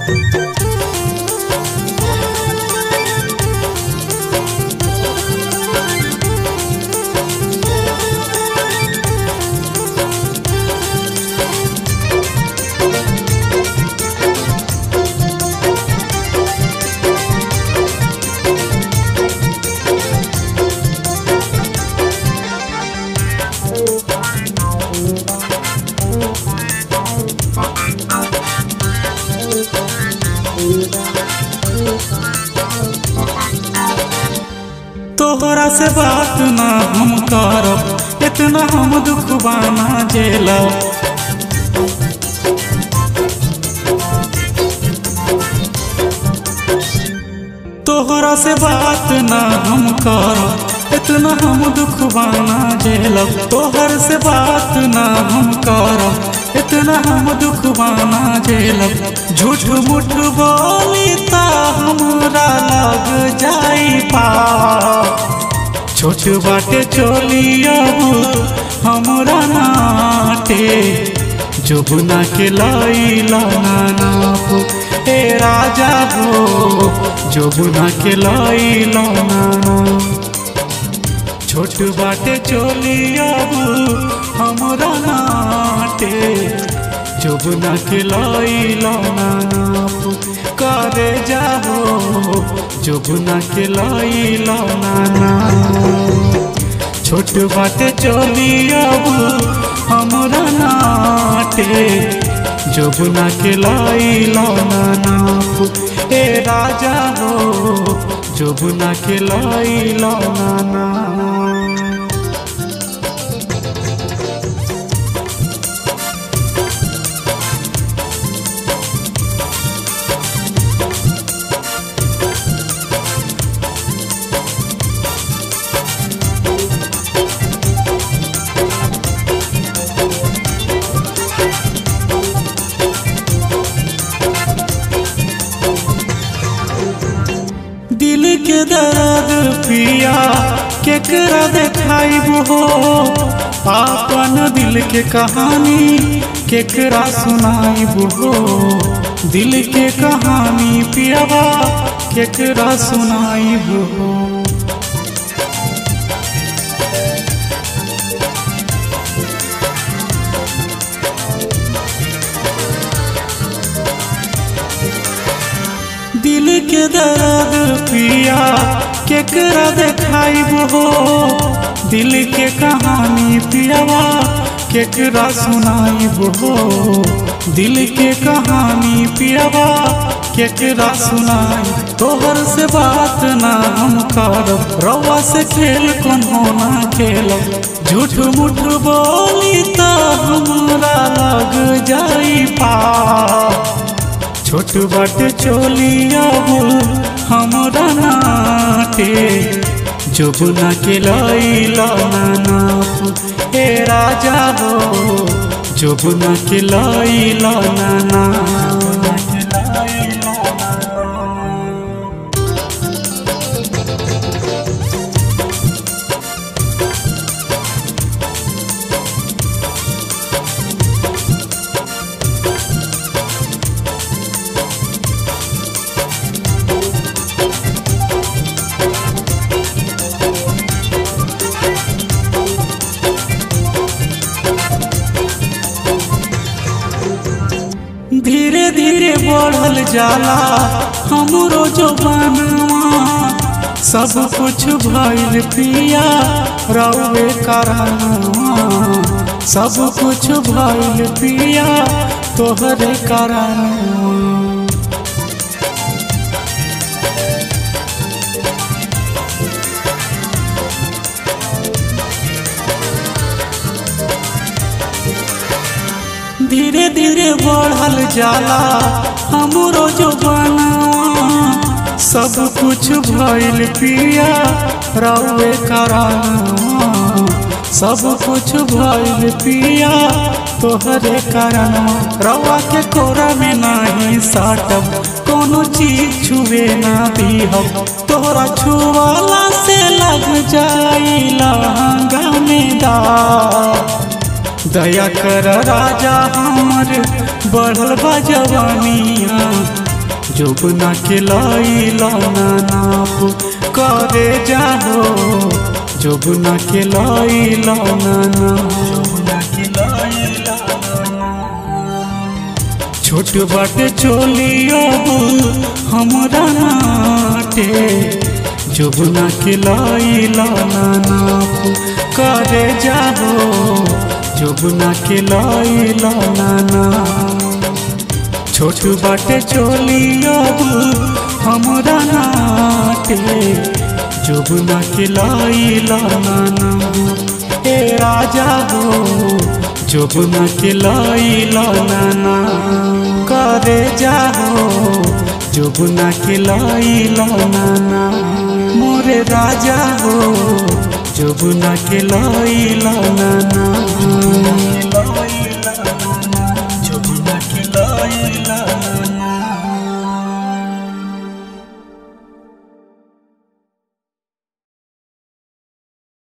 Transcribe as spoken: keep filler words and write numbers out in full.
तोहरा से बात ना हम करब, इतना हम दुख बाना झेलब। तोहरा से बात ना हम करब, इतना हम दुख बाना झेलब। तोहर से बात ना हम करब, इतना हम दुख बाना झेलब। झूठ मूठ बोली ता हमरा लग जाई पाप। छोट बाटे चोलिया हमरा नाटे, जोबना के लैला नाप। ए राजा हो जोबना के लैला नाप। छोट बाटे चोलिया हमरा नाटे, जोबना के लैला नाप। करे जाहो जोबना के लैला नाप। छोट बाटे चोलिया हमरा नाटे, जोबना के लैला नाप। ए राजा हो जोबना के लैला नाप। दिल के दर्द पिया केकरा देखाइब हो, आपन दिल के कहानी केकरा सुनाइब हो। दिल के कहानी पियावा केकरा सुनाइब हो। दिल के दर्द पिया केकरा देखाइब हो, दिल के कहानी पियावा केकरा सुनाइब हो। दिल के कहानी पियावा केकरा सुनाई। तोहर से बात ना हम करब, रवा से खेल कौन होना खेलब। झूठ मूठ बोली ता हमरा लग जाई पाप। छोट बाटे चोलिया हमरा नाटे, जोबना के लैला नाप। ए राजा हो जोबना के लैला नाप। धीरे धीरे बढ़ल जाला हमरो जवानवा, सब कुछ भइल पिया रउए कारणवा। सब कुछ भइल पिया तोहरे कारणवा। धीरे धीरे बढ़ल जाला हमरो जवानवा, सब कुछ भइल पिया रउए कारणवा। सब कुछ भइल पिया तोहरे कारणवा। रवा के कोरा में नाही साटब, कोनो चीज छुए ना दीहब। तोहरा छुवाला से लग जाई लहंगा में दाग। दया कर राजा हमर बढ़ल बा जवानिया, जोबना के लैला नाप करे जाहो जोबना के लैला जोबना के लैला छोट बाटे चोली अब हमरा नाटे जोबना के लैला नाप करे जाहो जोबना के लैला नाना छोट बाटे चोली अब हमरा नाटे जोबना के लैला नाना ए राजा हो जोबना के लैला नाना करे जाहो जोबना के लैला नाना मोरे राजा हो जोबना के लैला नाना।